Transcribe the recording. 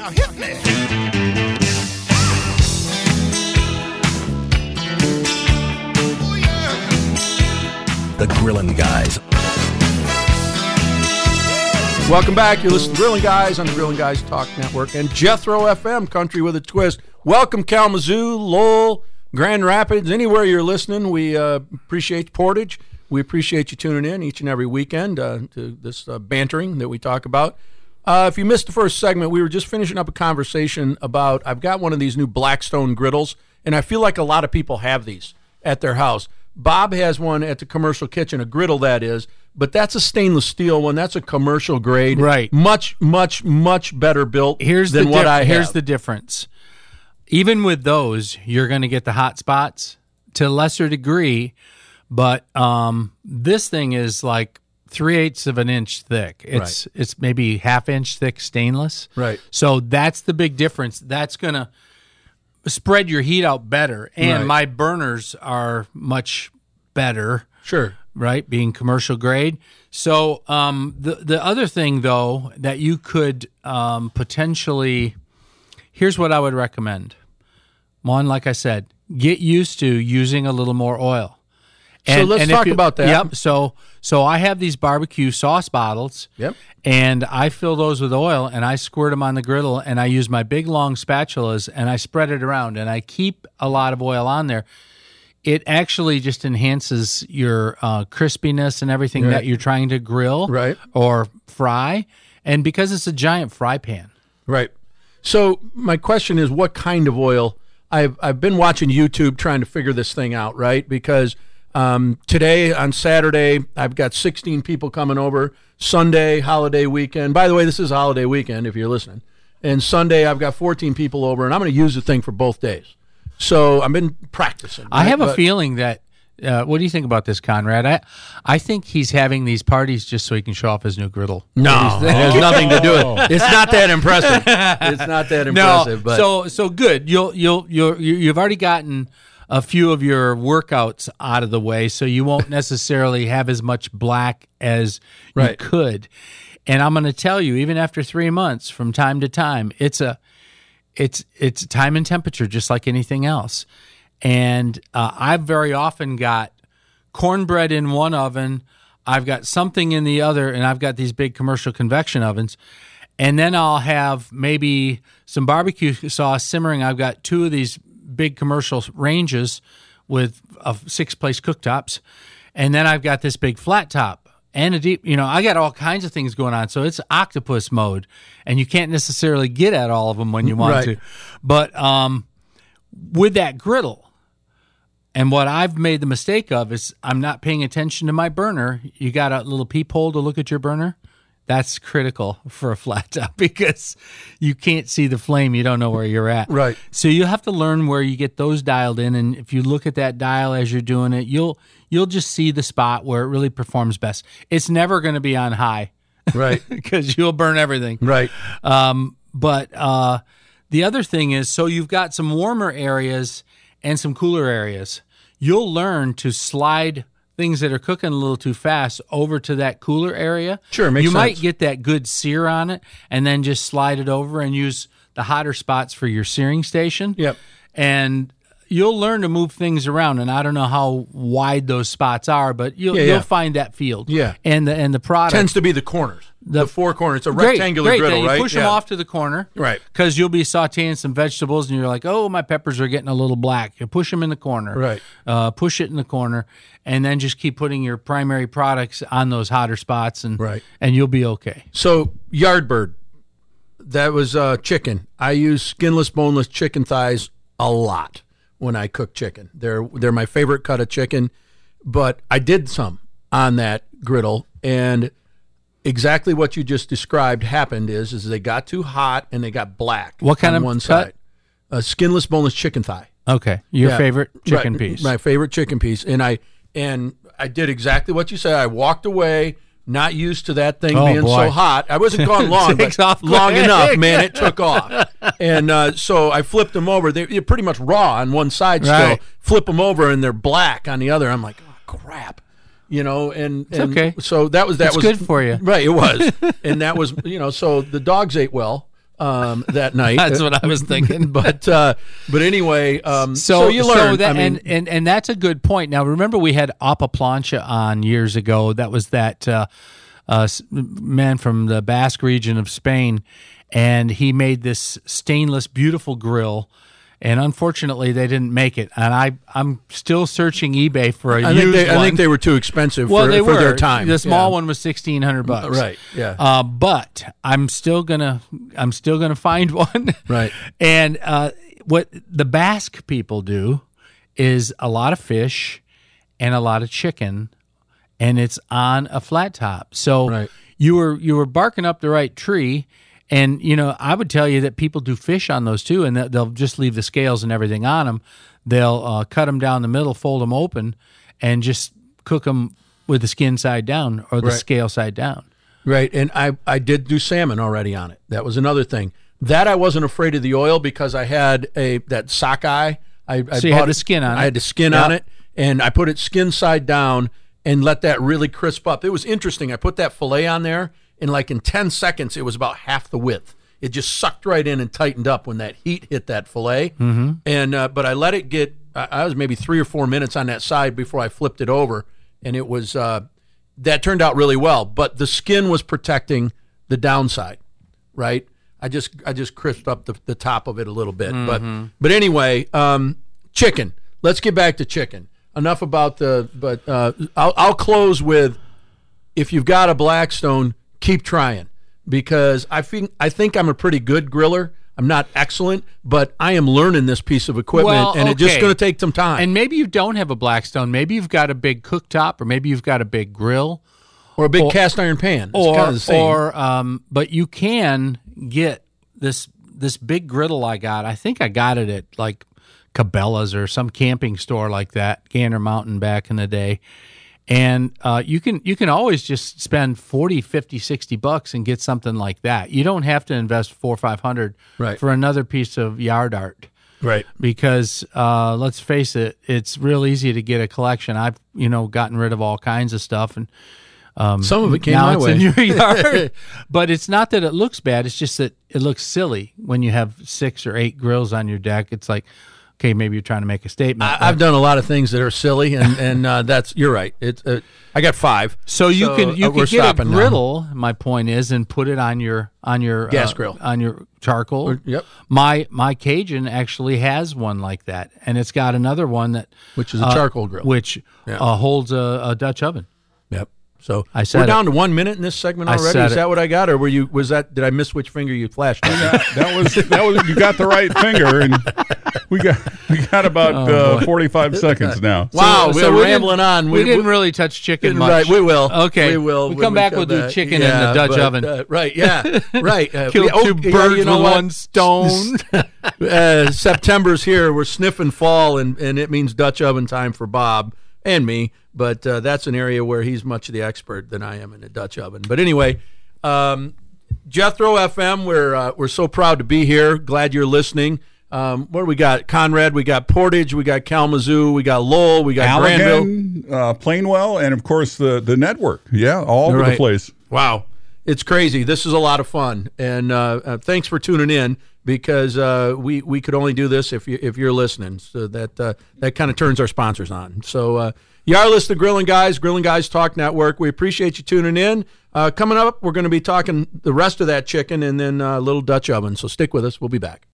Now hit me. Oh, yeah. The Grillin' Guys. Welcome back. You're listening to Grillin' Guys on the Grillin' Guys Talk Network and Jethro FM, Country with a Twist. Welcome, Kalamazoo, Lowell, Grand Rapids, anywhere you're listening. We appreciate Portage. We appreciate you tuning in each and every weekend to this bantering that we talk about. If you missed the first segment, we were just finishing up a conversation about, I've got one of these new Blackstone griddles, and I feel like a lot of people have these at their house. Bob has one at the commercial kitchen, a griddle that is, but that's a stainless steel one. That's a commercial grade. Right. Much, much, much better built than what I have. Here's the difference. Even with those, you're going to get the hot spots to a lesser degree, but this thing is like 3/8 of an inch thick. It's maybe half-inch thick stainless. Right. So that's the big difference. That's going to spread your heat out better, and Right. my burners are much better. Sure. Right, being commercial grade. So the other thing, though, that you could potentially, here's what I would recommend. One, like I said, get used to using a little more oil. So let's talk about that. Yep. So I have these barbecue sauce bottles. Yep. And I fill those with oil, and I squirt them on the griddle, and I use my big, long spatulas, and I spread it around, and I keep a lot of oil on there. It actually just enhances your crispiness and everything Right. that you're trying to grill Right. or fry, and because it's a giant fry pan. Right. So my question is, what kind of oil? I've been watching YouTube trying to figure this thing out, right? Because today on Saturday, I've got 16 people coming over. Sunday, holiday weekend. By the way, this is a holiday weekend if you're listening. And Sunday, I've got 14 people over, and I'm going to use the thing for both days. So I've been practicing. Right? I have a feeling that, what do you think about this, Conrad? I think he's having these parties just so he can show off his new griddle. No, it has nothing to do with it. It's not that impressive. It's not that impressive. No, but so good. You've already gotten a few of your workouts out of the way, so you won't necessarily have as much black as you Right. could. And I'm going to tell you, even after 3 months, from time to time, it's time and temperature, just like anything else. And I've very often got cornbread in one oven, I've got something in the other, and I've got these big commercial convection ovens. And then I'll have maybe some barbecue sauce simmering. I've got 2 of these big commercial ranges with 6-place cooktops. And then I've got this big flat top and a deep, I got all kinds of things going on. So it's octopus mode, and you can't necessarily get at all of them when you want Right. to. But with that griddle, and what I've made the mistake of is I'm not paying attention to my burner. You got a little peephole to look at your burner. That's critical for a flat top because you can't see the flame. You don't know where you're at. Right. So you have to learn where you get those dialed in. And if you look at that dial as you're doing it, you'll just see the spot where it really performs best. It's never going to be on high. Right. Because you'll burn everything. Right. But the other thing is, so you've got some warmer areas and some cooler areas. You'll learn to slide things that are cooking a little too fast over to that cooler area. Sure, makes You sense. might get that good sear on it and then just slide it over and use the hotter spots for your searing station. Yep. And you'll learn to move things around, and I don't know how wide those spots are, but you'll find that field. Yeah. And the product Tends to be the corners. The 4 corners. It's a Great, rectangular great. griddle, Then you right? push them Yeah. off to the corner. Right. Because you'll be sauteing some vegetables, and you're like, oh, my peppers are getting a little black. You push them in the corner. Right. Push it in the corner, and then just keep putting your primary products on those hotter spots, and Right. and you'll be okay. So, Yardbird, that was chicken. I use skinless, boneless chicken thighs a lot when I cook chicken. They're my favorite cut of chicken, but I did some on that griddle, and exactly what you just described happened is they got too hot and they got black. What kind on of one cut? side? A skinless, boneless chicken thigh. Okay. Your Yeah. favorite chicken Right, piece. My favorite chicken piece. And I did exactly what you said. I walked away, not used to that thing being boy. so hot. I wasn't gone long, Takes but off long quick. enough, man. It took off. And so I flipped them over. They're pretty much raw on one side Right. still. Flip them over, and they're black on the other. I'm like, oh, crap. And okay. So that was It's good for you. Right, it was. And that was, so the dogs ate well. that night. That's what I was thinking. But anyway, so you So learn. that, and that's a good point. Now, remember we had Apa Plancha on years ago. That was that man from the Basque region of Spain, and he made this stainless, beautiful grill. And unfortunately, they didn't make it. And I'm still searching eBay for a used one. I think they were too expensive for their time. The small one was $1,600. Right. Yeah. But I'm still gonna find one. Right. And what the Basque people do is a lot of fish and a lot of chicken, and it's on a flat top. So Right. you were barking up the right tree. And, I would tell you that people do fish on those too, and they'll just leave the scales and everything on them. They'll cut them down the middle, fold them open, and just cook them with the skin side down or the scale side down. Right. And I did do salmon already on it. That was another thing. That I wasn't afraid of the oil because I had that sockeye. So you had the skin on it. I had the skin on it, and I put it skin side down and let that really crisp up. It was interesting. I put that filet on there, and in 10 seconds, it was about half the width. It just sucked right in and tightened up when that heat hit that filet. Mm-hmm. And but I let it get. I was maybe 3 or 4 minutes on that side before I flipped it over, and it was that turned out really well. But the skin was protecting the downside, right? I just crisped up the top of it a little bit. Mm-hmm. But anyway, chicken. Let's get back to chicken. Enough about but I'll close with, if you've got a Blackstone, keep trying, because I think I'm a pretty good griller. I'm not excellent, but I am learning this piece of equipment, and it's just going to take some time. And maybe you don't have a Blackstone. Maybe you've got a big cooktop, or maybe you've got a big grill, or a big cast iron pan. It's kind of the same. But you can get this big griddle I got. I think I got it at Cabela's or some camping store like that, Gander Mountain back in the day. And you can always just spend $40, $50, $60 and get something like that. You don't have to invest $400 or $500 for another piece of yard art, right? Because let's face it, it's real easy to get a collection. I've gotten rid of all kinds of stuff, and some of it came now my it's way. in your yard. But it's not that it looks bad; it's just that it looks silly when you have 6 or 8 grills on your deck. It's like, okay, maybe you're trying to make a statement. I've done a lot of things that are silly, and that's, you're right. It's I got 5. So you can get a griddle. Now. My point is, and put it on your gas grill, on your charcoal. Yep. My Cajun actually has one like that, and it's got another one which is a charcoal grill, which holds a Dutch oven. Yep. So we're down to 1 minute in this segment already. Is that what I got, or did I miss which finger you flashed? That was you got the right finger, and we got about 45 seconds now. Wow, we're rambling on. We didn't really touch chicken much. Right, we will. Okay, we will. We come back. We'll do chicken in the Dutch oven. Right, yeah, right. Kill 2 birds with one stone. September's here. We're sniffing fall, and it means Dutch oven time for Bob and me. But that's an area where he's much the expert than I am in the Dutch oven. But anyway, Jethro FM, we're so proud to be here. Glad you're listening. What do we got? Conrad, we got Portage, we got Kalamazoo, we got Lowell, we got Allegan, Granville, Plainwell, and of course the network. Yeah, all over the place. Wow, it's crazy. This is a lot of fun, and thanks for tuning in, because we could only do this if you're listening. So that kind of turns our sponsors on. So. You are listening to Grilling Guys Talk Network. We appreciate you tuning in. Coming up, we're going to be talking the rest of that chicken and then a little Dutch oven. So stick with us. We'll be back.